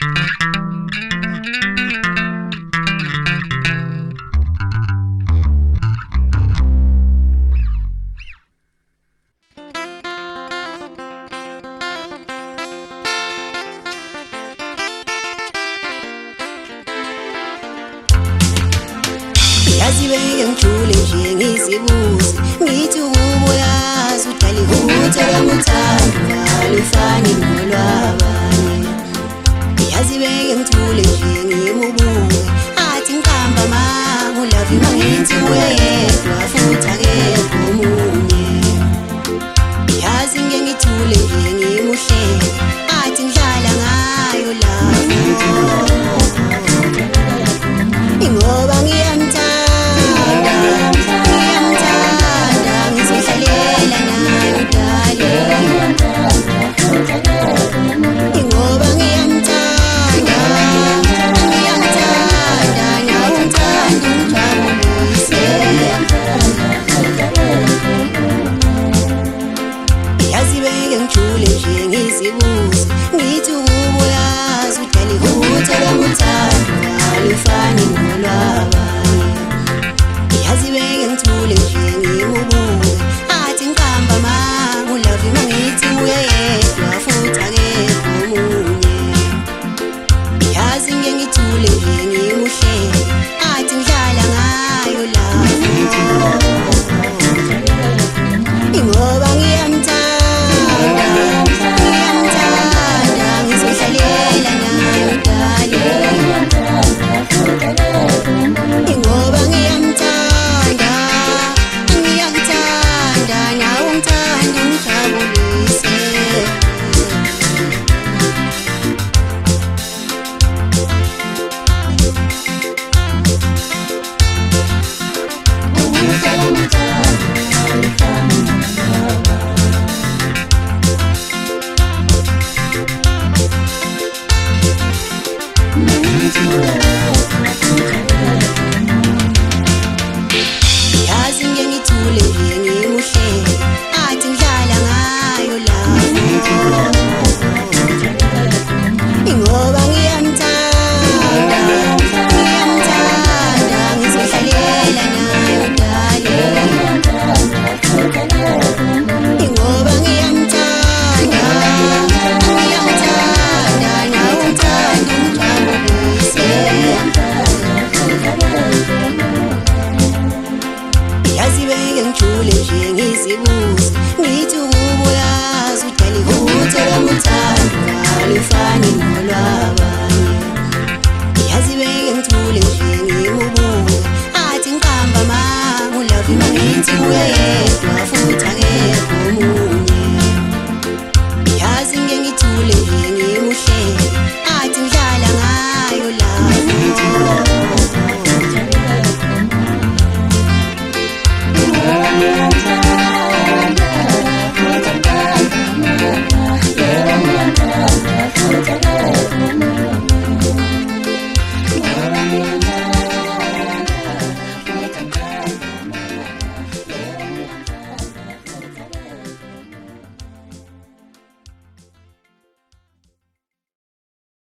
Yazi bengijule nje ngisibuzi ngithi ubuyazi udali uthela muthando alufani nolwabanye. Yazi bengijule nje ngimubuke athi ngiqamba mangulavi mangithi uyedwa futhi akekho omunye. Yazi ngengithule nje ngimuhle athi ngihlala ngayo lapho ngoba ngiyamthanda. Ngisibuzi ngithi ubuyazi udali uthela muthando alufani nolwabanye. Yazi bengithule nje ngimubuke athi ngiqamba mangulavi mangithi uyedwa futhi akekho omunye. Yazi ngengithule nje ngimuhle athi ngihlala ngayo lapho ngoba ngiyamthanda. Yazi ngengithule nje ngimuhle athi ngihlala ngayo lapho ngoba ngiyamthanda. Ngizohlalela nayo dali ngoba ngiyamthanda. Nawe umthanda ungijabulise. Yazi bengijule nje ngisibuzi ngithi ubuyazi udali uthela muthando alufani nolwabanye. Yazi bengijule nje ngimubuke athi ngiqamba mangulavi mangithi uyedwa futhi akekho omunye.